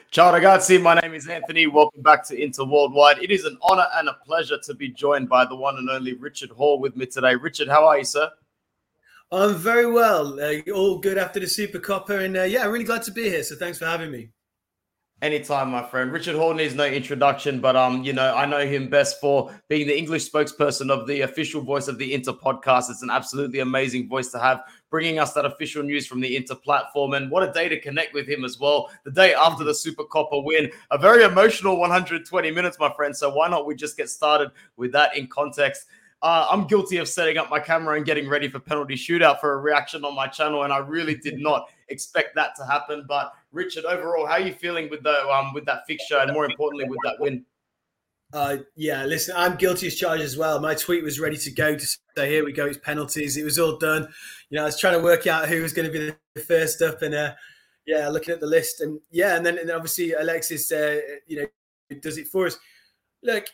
Ciao ragazzi, my name is Anthony. Welcome back to Inter Worldwide. It is an honor and a pleasure to be joined by the one and only Richard Hall with me today. Richard, how are you, sir? I'm very well. All good after the Super Coppa. And I'm really glad to be here. So thanks for having me. Anytime, my friend. Richard Hall needs no introduction, but I know him best for being the English spokesperson of the official voice of the Inter podcast. It's an absolutely amazing voice to have, bringing us that official news from the Inter platform. And what a day to connect with him as well. The day after the Super Coppa win, a very emotional 120 minutes, my friend. So why not we just get started with that in context? I'm guilty of setting up my camera and getting ready for penalty shootout for a reaction on my channel, and I really did not expect that to happen. But Richard, overall, how are you feeling with that fixture, and more importantly, with that win? Listen, I'm guilty as charged as well. My tweet was ready to go to say, here we go, it's penalties. It was all done. I was trying to work out who was going to be the first up, and looking at the list, and then obviously Alexis, does it for us. Look,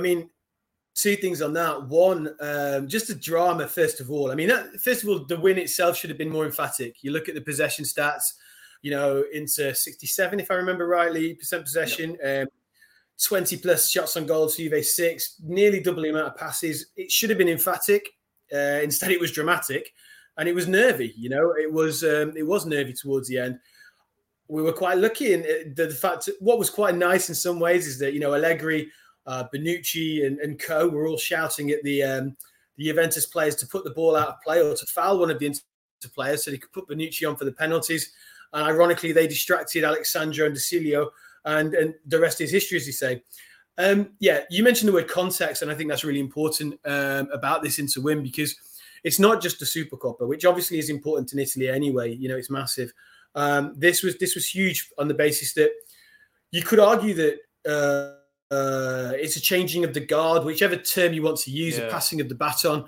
two things on that. One, just the drama, first of all. First of all, the win itself should have been more emphatic. You look at the possession stats, into 67, if I remember rightly, percent possession, 20 plus shots on goal, Juve 6, nearly double the amount of passes. It should have been emphatic. Instead, it was dramatic, and it was nervy. It was nervy towards the end. We were quite lucky, and the fact what was quite nice in some ways is that Allegri, Bonucci and co were all shouting at the Juventus players to put the ball out of play or to foul one of the Inter players so they could put Bonucci on for the penalties. And ironically, they distracted Alexandro and De Cilio, and the rest is history, as you say. You mentioned the word context, and I think that's really important about this Inter win, because it's not just the Super Coppa, which obviously is important in Italy anyway. It's massive. This was huge on the basis that you could argue that it's a changing of the guard, whichever term you want to use, a passing of the baton.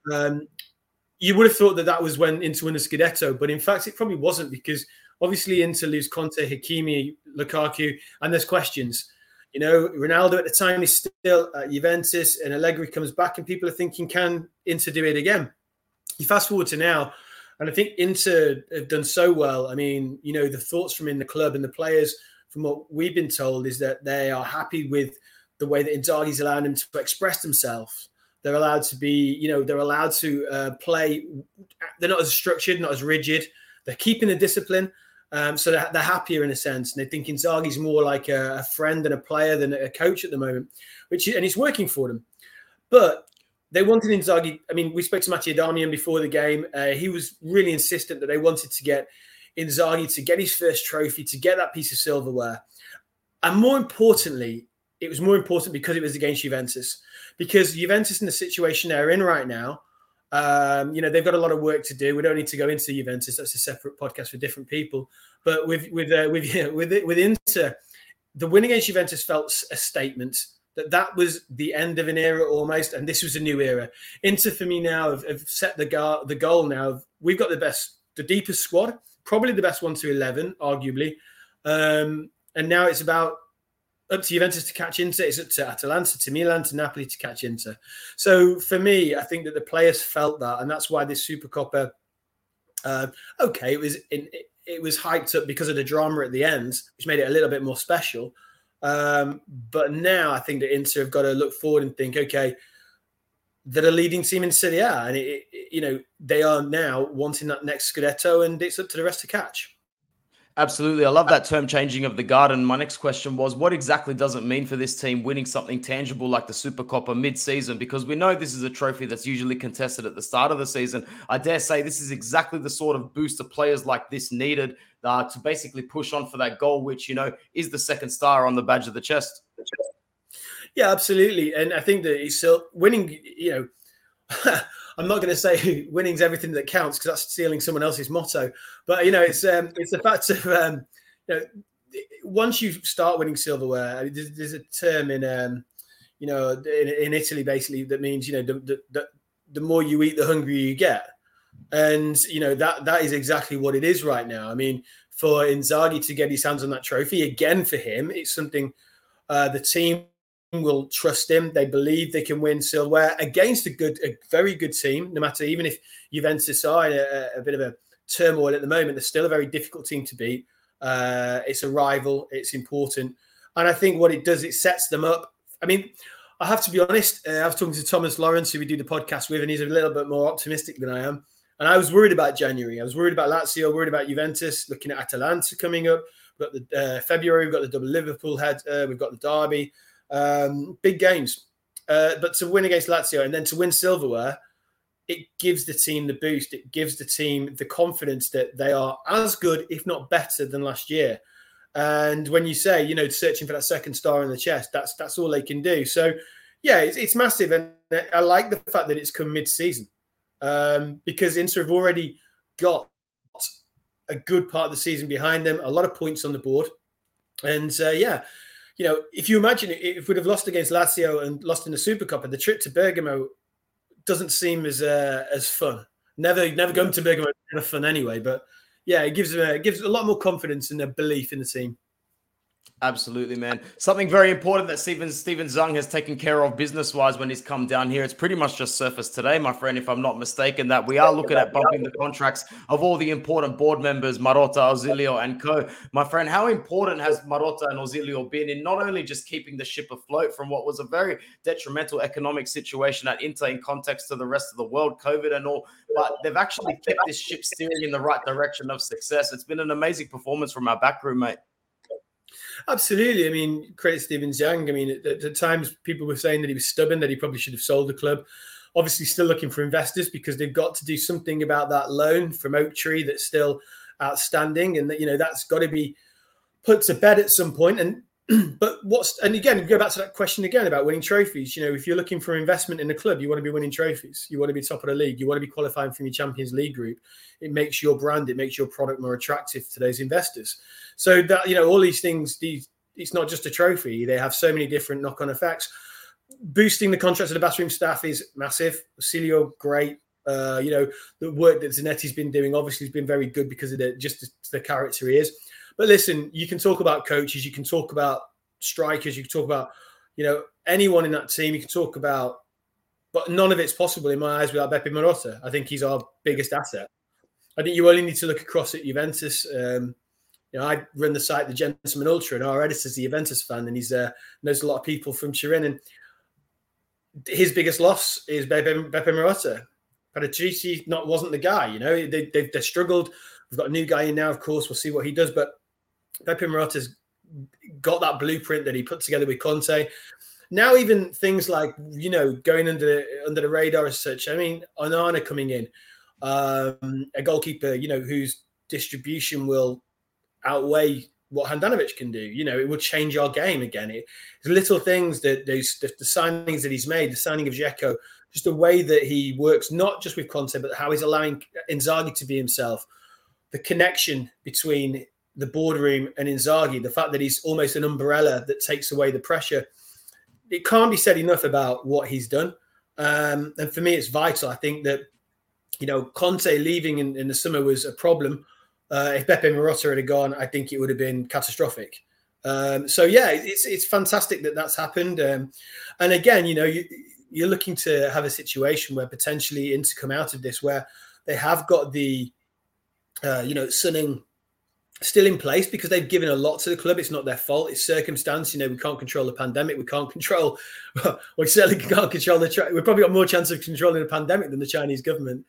You would have thought that was when Inter won the Scudetto, but in fact, it probably wasn't, because obviously Inter lose Conte, Hakimi, Lukaku, and there's questions. Ronaldo at the time is still at Juventus, and Allegri comes back, and people are thinking, can Inter do it again? You fast forward to now, and I think Inter have done so well. The thoughts from in the club and the players, from what we've been told, is that they are happy with the way that Inzaghi's allowed them to express themselves. They're allowed to be, they're allowed to play. They're not as structured, not as rigid. They're keeping the discipline. So they're happier in a sense. And they think Inzaghi's more like a friend and a player than a coach at the moment, and it's working for them. But they wanted Inzaghi. We spoke to Matteo Darmian before the game. He was really insistent that they wanted to get Inzaghi to get his first trophy, to get that piece of silverware. And more importantly, it was more important because it was against Juventus. Because Juventus, in the situation they're in right now, they've got a lot of work to do. We don't need to go into Juventus. That's a separate podcast for different people. But with Inter, the win against Juventus felt a statement that was the end of an era almost, and this was a new era. Inter, for me now, have set the goal now. We've got the deepest squad, probably the best 1 to 11, arguably. And now it's about up to Juventus to catch Inter. It's up to Atalanta, to Milan, to Napoli to catch Inter. So for me, I think that the players felt that, and that's why this Super Coppa, it was hyped up because of the drama at the end, which made it a little bit more special. But now I think that Inter have got to look forward and think, okay, they're a leading team in Serie A, and they are now wanting that next Scudetto, and it's up to the rest to catch. Absolutely. I love that term, changing of the guard. And my next question was, what exactly does it mean for this team winning something tangible like the Super Coppa mid-season? Because we know this is a trophy that's usually contested at the start of the season. I dare say this is exactly the sort of booster players like this needed to basically push on for that goal, which, is the second star on the badge of the chest. Yeah, absolutely. And I think that he's still winning, I'm not going to say winning's everything that counts, because that's stealing someone else's motto. But it's the fact of once you start winning silverware, there's a term in Italy basically that means the more you eat, the hungrier you get, and that is exactly what it is right now. For Inzaghi to get his hands on that trophy again, for him, it's something the team will trust him. They believe they can win silverware against a very good team, no matter, even if Juventus are in a bit of a turmoil at the moment, they're still a very difficult team to beat. It's a rival. It's important. And I think what it does, it sets them up. I mean, I have to be honest. I was talking to Thomas Lawrence, who we do the podcast with, and he's a little bit more optimistic than I am. And I was worried about January. I was worried about Lazio, worried about Juventus, looking at Atalanta coming up. We've got the February, we've got the double Liverpool head, we've got the derby. Big games. But to win against Lazio and then to win silverware, it gives the team the boost. It gives the team the confidence that they are as good, if not better, than last year. And when you say, searching for that second star in the chest, that's all they can do. So, yeah, it's massive. And I like the fact that it's come mid-season because Inter have already got a good part of the season behind them, a lot of points on the board. And, if you imagine if we'd have lost against Lazio and lost in the Super Cup, and the trip to Bergamo doesn't seem as fun. Never going to Bergamo is kind of fun anyway, but yeah, it gives a lot more confidence and a belief in the team. Absolutely, man. Something very important that Steven Zung has taken care of business-wise when he's come down here. It's pretty much just surfaced today, my friend, if I'm not mistaken, that we are looking at bumping the contracts of all the important board members, Marotta, Ausilio, and co. My friend, how important has Marotta and Ausilio been in not only just keeping the ship afloat from what was a very detrimental economic situation at Inter in context to the rest of the world, COVID and all, but they've actually kept this ship steering in the right direction of success. It's been an amazing performance from our backroom, mate. Absolutely. I mean, credit Steven Zhang. I mean, at times people were saying that he was stubborn, that he probably should have sold the club. Obviously, still looking for investors because they've got to do something about that loan from Oaktree that's still outstanding, and that's got to be put to bed at some point. And and again, go back to that question again about winning trophies. If you're looking for investment in a club, you want to be winning trophies. You want to be top of the league. You want to be qualifying from your Champions League group. It makes your brand, it makes your product more attractive to those investors. So that, all these things, it's not just a trophy. They have so many different knock-on effects. Boosting the contracts of the backroom staff is massive. Ausilio, great. The work that Zanetti's been doing obviously has been very good because of the character he is. But listen, you can talk about coaches, you can talk about strikers, you can talk about, anyone in that team, you can talk about, but none of it's possible in my eyes without Beppe Marotta. I think he's our biggest asset. I think you only need to look across at Juventus. I run the site, The Gentleman Ultra, and our editor's a Juventus fan, and he's knows a lot of people from Turin. And his biggest loss is Beppe Marotta. Paratici wasn't the guy. They struggled. We've got a new guy in now, of course. We'll see what he does. But Beppe Marotta's got that blueprint that he put together with Conte. Now, even things like, going under the radar as such. I mean, Onana coming in, a goalkeeper, whose distribution will outweigh what Handanovic can do. It will change our game again. It's little things that the signings that he's made, the signing of Dzeko, just the way that he works, not just with Conte, but how he's allowing Inzaghi to be himself. The connection between the boardroom and Inzaghi, the fact that he's almost an umbrella that takes away the pressure. It can't be said enough about what he's done. And for me, it's vital. I think that, Conte leaving in the summer was a problem. If Beppe Marotta had gone, I think it would have been catastrophic. It's fantastic that that's happened. And again, you're looking to have a situation where potentially Inter come out of this, where they have got the, Sunning still in place because they've given a lot to the club. It's not their fault. It's circumstance. We can't control the pandemic. We can't control, we certainly can't control we've probably got more chance of controlling the pandemic than the Chinese government.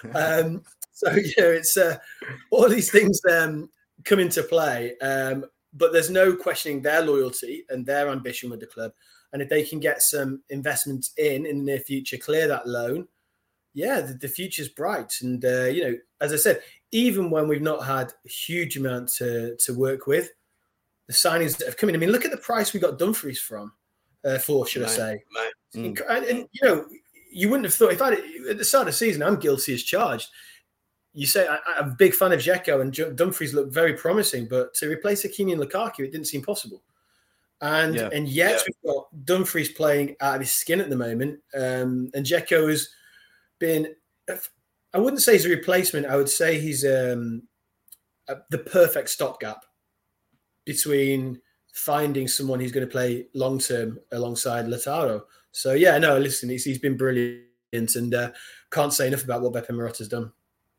It's all these things come into play. But there's no questioning their loyalty and their ambition with the club. And if they can get some investment in the near future, clear that loan, the future's bright. And, as I said, even when we've not had a huge amount to work with, the signings that have come in, I mean, look at the price we got Dumfries for, should I say. And, you wouldn't have thought, at the start of the season, I'm guilty as charged. You say, I'm a big fan of Dzeko, and Dumfries looked very promising, but to replace Hakimi and Lukaku, it didn't seem possible. And yet we've got Dumfries playing out of his skin at the moment. And Dzeko has been, I wouldn't say he's a replacement. I would say he's the perfect stopgap between finding someone who's going to play long-term alongside Lautaro. So, listen, he's been brilliant, and can't say enough about what Beppe Marotta's done.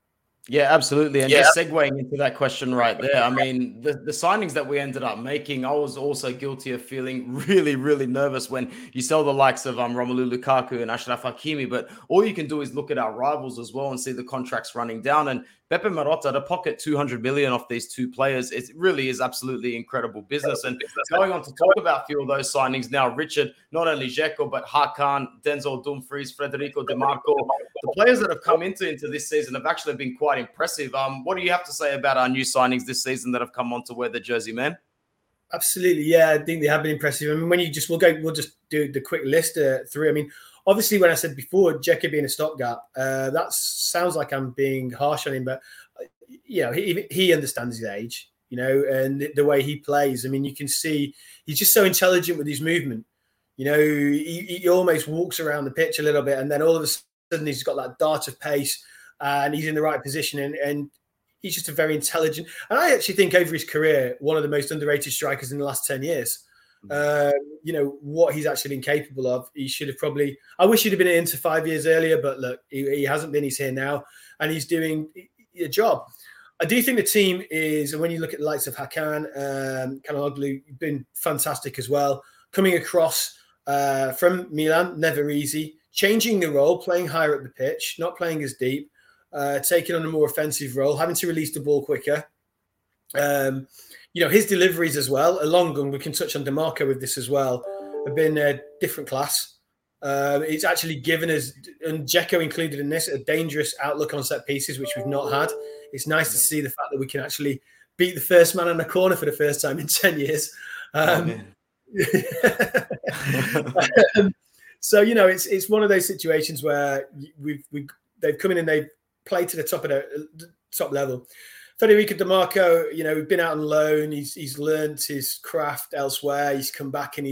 Yeah, absolutely. And just segueing into that question right there, I mean, the signings that we ended up making, I was also guilty of feeling really, really nervous when you sell the likes of Romelu Lukaku and Achraf Hakimi. But all you can do is look at our rivals as well and see the contracts running down. And Pepe Marotta to pocket 200 million off these two players, it really is absolutely incredible business. And going on to talk about a few of those signings now, Richard, not only Dzeko, but Hakan, Denzel Dumfries, Federico Di Marco, the players that have come into this season have actually been quite impressive. What do you have to say about our new signings this season that have come on to wear the jersey, man? Absolutely, yeah, I think they have been impressive. I mean, when we'll just do the quick list through. I mean, obviously, when I said before, Dzeko being a stopgap, that sounds like I'm being harsh on him, but he understands his age, and the way he plays. I mean, you can see he's just so intelligent with his movement. He almost walks around the pitch a little bit, and then all of a sudden he's got that dart of pace, and he's in the right position, and he's just a very intelligent. And I actually think over his career, one of the most underrated strikers in the last 10 years. What he's actually been capable of. He should have probably. I wish he'd have been into 5 years earlier, but look, he hasn't been. He's here now, and he's doing a job. I do think the team is, and when you look at the likes of Hakan, Calhanoglu, been fantastic as well. Coming across from Milan, never easy. Changing the role, playing higher up the pitch, not playing as deep, taking on a more offensive role, having to release the ball quicker. His deliveries as well, along, and we can touch on DiMarco with this as well, have been a different class. It's actually given us, and Dzeko included in this, a dangerous outlook on set pieces, which we've not had. It's nice to see the fact that we can actually beat the first man on the corner for the first time in 10 years. So, it's one of those situations where they've come in and they've played to the top of the top level. Federico Di Marco, we've been out on loan. He's learned his craft elsewhere. He's come back and he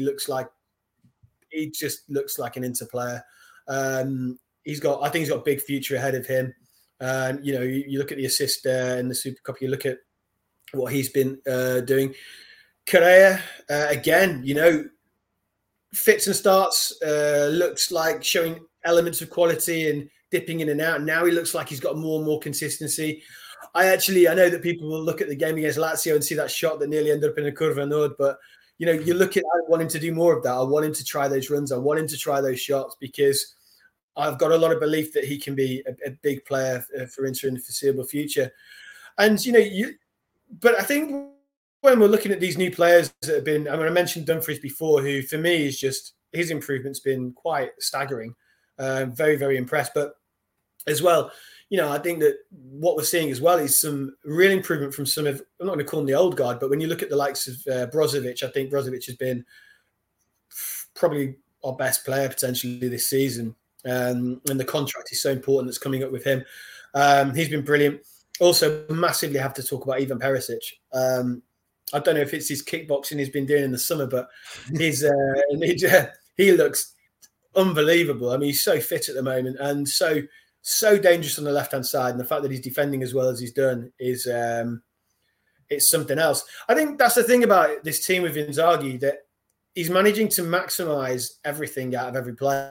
just looks like an Inter player. I think he's got a big future ahead of him. You look at the assist in the Super Cup. You look at what he's been doing. Correa, again, fits and starts. Looks like showing elements of quality and dipping in and out. Now he looks like he's got more and more consistency. I know that people will look at the game against Lazio and see that shot that nearly ended up in a curva nord, but you look at, I want him to do more of that. I want him to try those runs. I want him to try those shots because I've got a lot of belief that he can be a big player for Inter in the foreseeable future. And, but I think when we're looking at these new players that have been, I mentioned Dumfries before, who for me is just, his improvement's been quite staggering. Very, very impressed. But as well, I think that what we're seeing as well is some real improvement from some of, I'm not going to call them the old guard, but when you look at the likes of Brozovic, I think Brozovic has been probably our best player potentially this season. And the contract is so important that's coming up with him. He's been brilliant. Also, massively have to talk about Ivan Perisic. I don't know if it's his kickboxing he's been doing in the summer, but he looks unbelievable. I mean, he's so fit at the moment and so dangerous on the left-hand side. And the fact that he's defending as well as he's done is it's something else. I think that's the thing about this team with Inzaghi, that he's managing to maximise everything out of every player.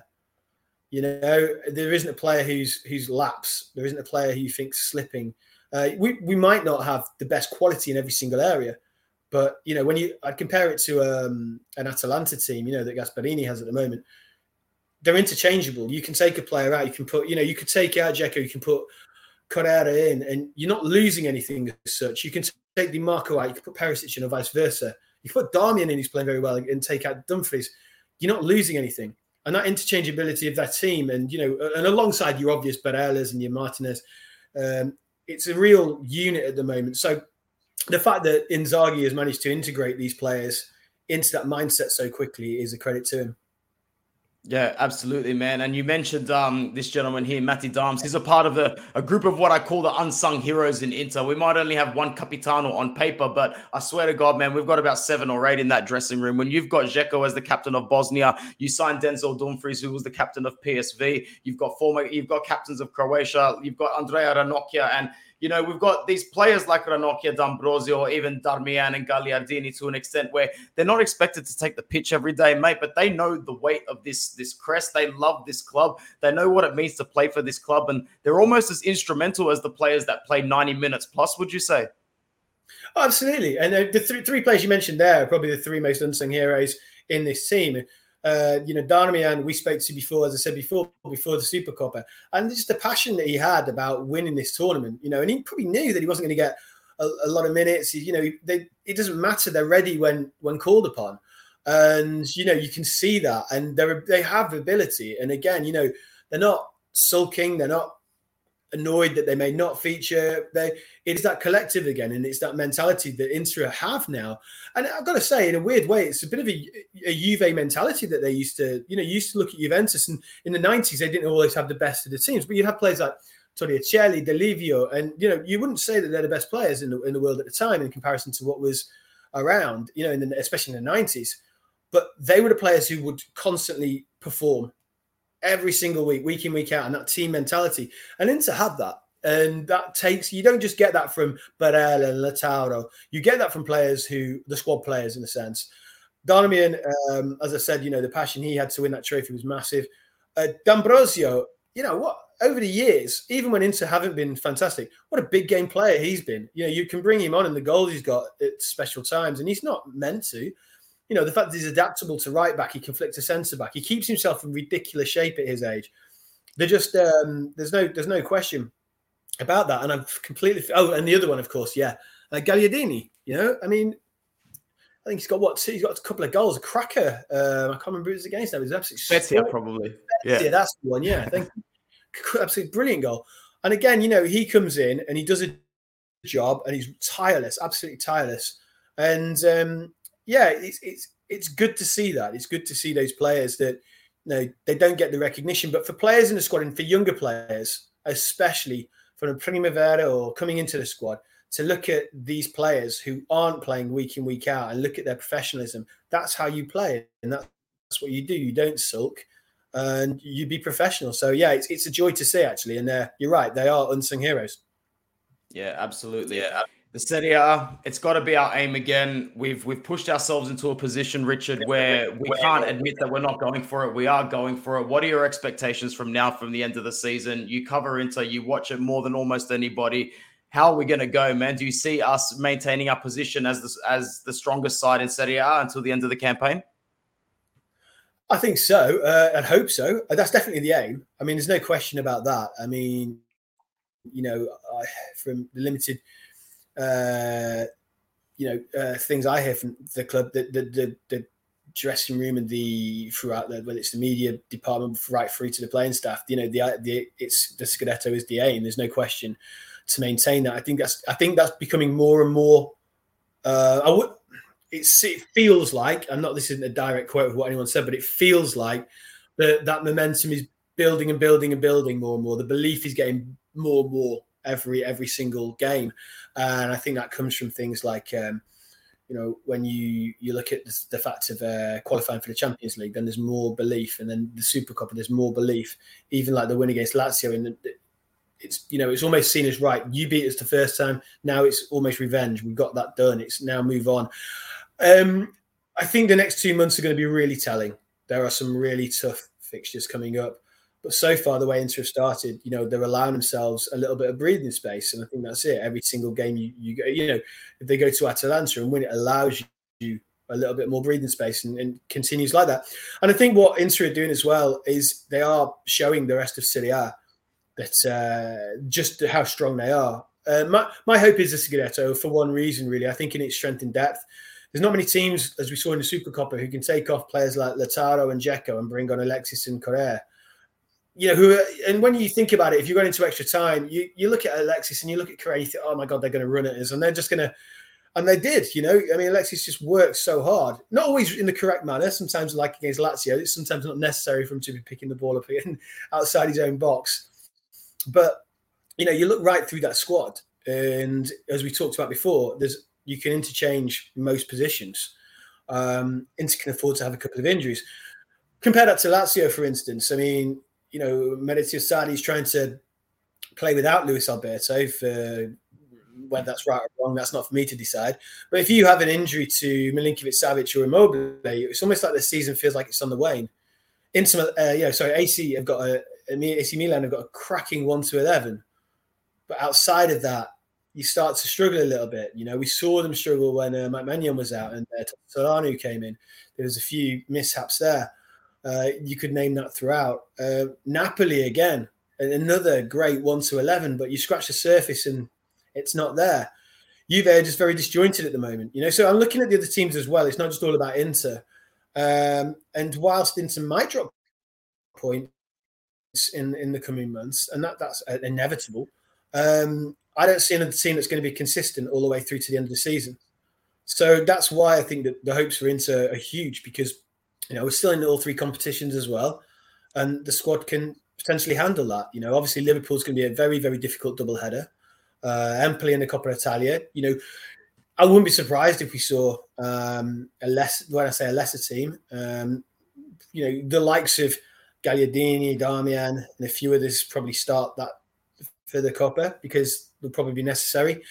There isn't a player who's lapse. There isn't a player who you think's slipping. We might not have the best quality in every single area, but I'd compare it to an Atalanta team, that Gasperini has at the moment. They're interchangeable. You can take a player out. You can put, you could take out Dzeko. You can put Correa in, and you're not losing anything as such. You can take Di Marco out. You can put Perisic in, or vice versa. You can put Darmian in, who's playing very well, and take out Dumfries. You're not losing anything. And that interchangeability of that team, and and alongside your obvious Barelas and your Martinez, it's a real unit at the moment. So the fact that Inzaghi has managed to integrate these players into that mindset so quickly is a credit to him. Yeah, absolutely, man. And you mentioned this gentleman here, Matty Darms. He's a part of a group of what I call the unsung heroes in Inter. We might only have one Capitano on paper, but I swear to God, man, we've got about 7 or 8 in that dressing room. When you've got Dzeko as the captain of Bosnia, you signed Denzel Dumfries, who was the captain of PSV. You've got captains of Croatia. You've got Andrea Ranocchia, and you know, we've got these players like Ranocchia, D'Ambrosio, or even Darmian and Gagliardini to an extent where they're not expected to take the pitch every day, mate, but they know the weight of this crest. They love this club. They know what it means to play for this club, and they're almost as instrumental as the players that play 90 minutes plus, would you say? Oh, absolutely. And the three players you mentioned there are probably the three most unsung heroes in this team. You know, Darmian, we spoke to before, as I said before the Super Coppa, and just the passion that he had about winning this tournament, you know, and he probably knew that he wasn't going to get a lot of minutes. You know, it doesn't matter. They're ready when called upon. And, you know, you can see that, and they have ability. And again, you know, they're not sulking. They're not annoyed that they may not feature. It's that collective again, and it's that mentality that Inter have now. And I've got to say, in a weird way, it's a bit of a Juve mentality that they used to look at Juventus, and in the 90s they didn't always have the best of the teams, but you have players like Torricelli, Delivio, and you know, you wouldn't say that they're the best players in the world at the time in comparison to what was around, you know, especially in the 90s. But they were the players who would constantly perform every single week in, week out, and that team mentality. And Inter had that. And that takes, you don't just get that from Barella and Lautaro. You get that from players the squad players in a sense. Darmian, as I said, you know, the passion he had to win that trophy was massive. D'Ambrosio, you know what, over the years, even when Inter haven't been fantastic, what a big game player he's been. You know, you can bring him on and the goals he's got at special times, and he's not meant to. You know, the fact that he's adaptable to right back, he can flick to centre back. He keeps himself in ridiculous shape at his age. They're just there's no question about that. And I've completely. Oh, and the other one, of course, yeah, Gagliardini. You know, I mean, I think he's got he's got a couple of goals, a cracker. I can't remember who it was against. That was absolutely Spezia, probably. Yeah, that's the one. Yeah, I think absolutely brilliant goal. And again, you know, he comes in and he does a job, and he's tireless, absolutely tireless. And yeah, it's good to see that. It's good to see those players that, you know, they don't get the recognition. But for players in the squad, and for younger players, especially from a Primavera or coming into the squad, to look at these players who aren't playing week in, week out, and look at their professionalism, that's how you play. And that's what you do. You don't sulk, and you be professional. So, yeah, it's a joy to see, actually. And you're right. They are unsung heroes. Yeah, absolutely. Yeah. The Serie A, it's got to be our aim again. We've pushed ourselves into a position, Richard, where we can't admit that we're not going for it. We are going for it. What are your expectations from the end of the season? You cover Inter, you watch it more than almost anybody. How are we going to go, man? Do you see us maintaining our position as the strongest side in Serie A until the end of the campaign? I think so. I hope so. That's definitely the aim. I mean, there's no question about that. I mean, you know, from the limited things I hear from the club, the dressing room and whether it's the media department right through to the playing staff, you know, it's the Scudetto is the aim. There's no question to maintain that. I think that's becoming more and more. It feels like, this isn't a direct quote of what anyone said, but it feels like that momentum is building and building and building more and more. The belief is getting more and more every single game, and I think that comes from things like you know, when you look at the fact of qualifying for the Champions League, then there's more belief, and then the Super Cup, there's more belief. Even like the win against Lazio, and it's, you know, it's almost seen as, right, you beat us the first time, now it's almost revenge. We've got that done. It's now move on. I think the next 2 months are going to be really telling. There are some really tough fixtures coming up. But so far, the way Inter have started, you know, they're allowing themselves a little bit of breathing space. And I think that's it. Every single game you go, you know, if they go to Atalanta and win, it allows you a little bit more breathing space, and continues like that. And I think what Inter are doing as well is they are showing the rest of Serie A that just how strong they are. My hope is the Scudetto for one reason, really. I think in its strength and depth. There's not many teams, as we saw in the Super Coppa, who can take off players like Lautaro and Dzeko and bring on Alexis and Correa. You know, and when you think about it, if you're going into extra time, you look at Alexis and you look at Correa, you think, oh my God, they're going to run at us. And they're just going to, and they did, you know. I mean, Alexis just worked so hard. Not always in the correct manner. Sometimes, like against Lazio, it's sometimes not necessary for him to be picking the ball up outside his own box. But, you know, you look right through that squad. And as we talked about before, you can interchange most positions. Inter can afford to have a couple of injuries. Compare that to Lazio, for instance. I mean, you know, Maurizio Sarri is trying to play without Luis Alberto for whether that's right or wrong, that's not for me to decide. But if you have an injury to Milinkovic-Savic or Immobile, it's almost like the season feels like it's on the wane. AC have got AC Milan have got a cracking 1-11, but outside of that, you start to struggle a little bit. You know, we saw them struggle when Mike Maignan was out and Solano came in. There was a few mishaps there. You could name that throughout. Napoli again, another great 1-11, but you scratch the surface and it's not there. Juve are just very disjointed at the moment. You know, so I'm looking at the other teams as well. It's not just all about Inter. And whilst Inter might drop points in the coming months, and that's inevitable, I don't see another team that's going to be consistent all the way through to the end of the season. So that's why I think that the hopes for Inter are huge, because, you know, we're still in all three competitions as well, and the squad can potentially handle that. You know, obviously Liverpool's going to be a very, very difficult doubleheader. Empoli in the Coppa Italia. You know, I wouldn't be surprised if we saw when I say a lesser team, you know, the likes of Gagliardini, Darmian, and a few others probably start that for the Coppa, because they'll probably be necessary.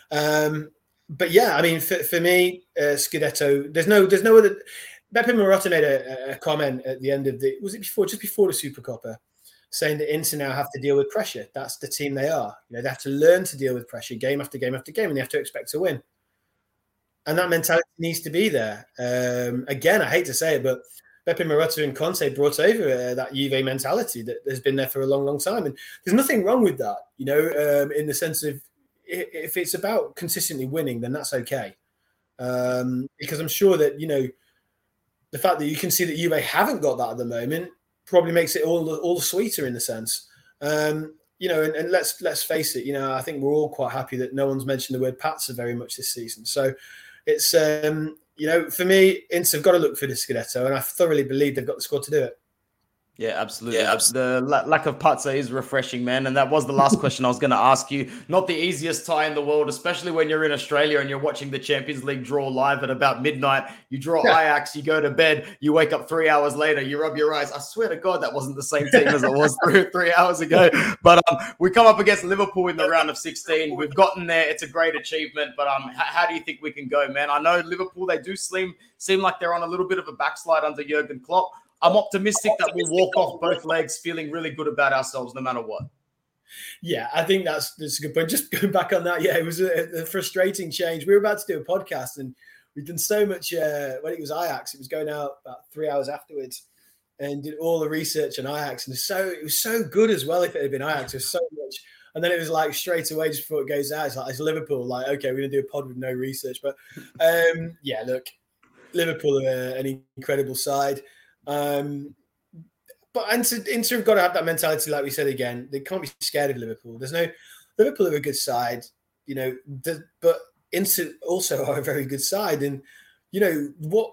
But yeah, I mean, for me, Scudetto, there's no other. Beppe Marotta made a comment at the end of just before the Super Coppa, saying that Inter now have to deal with pressure. That's the team they are. You know, they have to learn to deal with pressure game after game after game, and they have to expect to win. And that mentality needs to be there. Again, I hate to say it, but Beppe Marotta and Conte brought over that Juve mentality that has been there for a long, long time. And there's nothing wrong with that, you know, in the sense of if it's about consistently winning, then that's okay. Because I'm sure that, you know, the fact that you can see that Juve haven't got that at the moment probably makes it all the sweeter in a sense. You know, and let's face it, you know, I think we're all quite happy that no one's mentioned the word Pazza very much this season. So it's, you know, for me, Inter have got to look for the Scudetto, and I thoroughly believe they've got the squad to do it. Yeah, absolutely. The lack of Pazza is refreshing, man. And that was the last question I was going to ask you. Not the easiest tie in the world, especially when you're in Australia and you're watching the Champions League draw live at about midnight. You draw Ajax, you go to bed, you wake up 3 hours later, you rub your eyes. I swear to God, that wasn't the same team as it was 3 hours ago. But we come up against Liverpool in the round of 16. We've gotten there. It's a great achievement. But how do you think we can go, man? I know Liverpool, they do seem like they're on a little bit of a backslide under Jurgen Klopp. I'm optimistic that we'll walk off both legs feeling really good about ourselves no matter what. Yeah, I think that's a good point. Just going back on that, yeah, it was a frustrating change. We were about to do a podcast and we'd done so much, when it was Ajax, it was going out about 3 hours afterwards, and did all the research on Ajax. And it was so good as well if it had been Ajax. It was so much. And then it was like straight away just before it goes out, it's Liverpool. Like, okay, we're going to do a pod with no research. But yeah, look, Liverpool are an incredible side. But Inter have got to have that mentality, like we said again. They can't be scared of Liverpool. Liverpool are a good side, you know, but Inter also are a very good side. And you know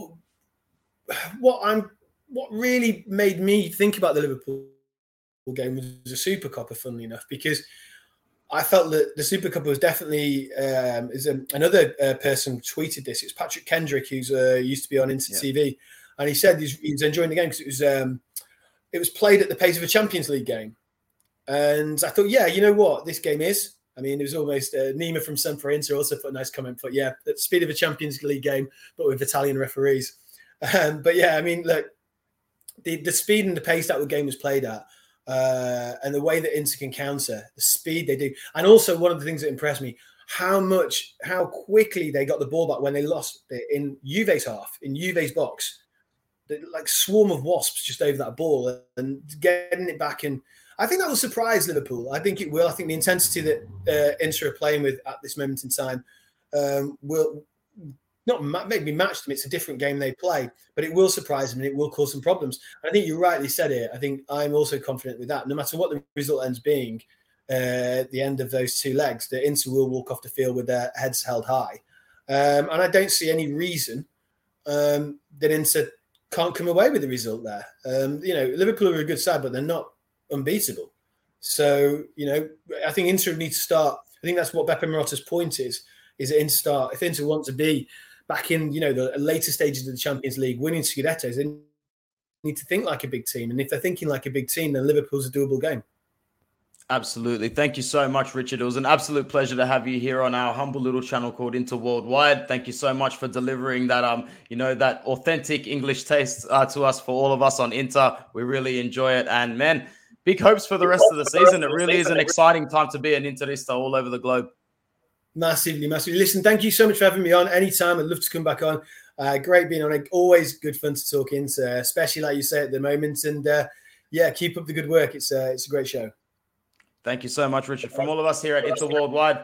what really made me think about the Liverpool game was the Super Coppa, funnily enough, because I felt that the Super Coppa was definitely another person tweeted this. It's Patrick Kendrick, who's used to be on Inter TV. And he said he's enjoying the game because it was played at the pace of a Champions League game. And I thought, yeah, you know what this game is? I mean, it was almost Nima from Sempre Inter also put a nice comment. But yeah, at the speed of a Champions League game, but with Italian referees. But yeah, I mean, look, the speed and the pace that the game was played at, and the way that Inter can counter, the speed they do. And also one of the things that impressed me, how quickly they got the ball back when they lost it in Juve's half, in Juve's box. Like swarm of wasps just over that ball and getting it back. And I think that will surprise Liverpool. I think it will. I think the intensity that Inter are playing with at this moment in time will not maybe match them. It's a different game they play, but it will surprise them and it will cause some problems. And I think you rightly said it. I think I'm also confident with that. No matter what the result ends being at the end of those two legs, the Inter will walk off the field with their heads held high. And I don't see any reason that Inter can't come away with the result there. You know, Liverpool are a good side, but they're not unbeatable. So, you know, I think Inter need to start. I think that's what Beppe Marotta's point is that if Inter want to be back in, you know, the later stages of the Champions League, winning Scudettos, they need to think like a big team. And if they're thinking like a big team, then Liverpool's a doable game. Absolutely. Thank you so much, Richard. It was an absolute pleasure to have you here on our humble little channel called Inter Worldwide. Thank you so much for delivering that, that authentic English taste to us, for all of us on Inter. We really enjoy it. And man, big hopes for the rest of the season. It really is an exciting time to be an Interista all over the globe. Massively. Listen, thank you so much for having me on. Anytime, I'd love to come back on. Great being on it. Always good fun to talk Inter, especially like you say at the moment. And keep up the good work. It's a great show. Thank you so much, Richard. From all of us here at Inter Worldwide.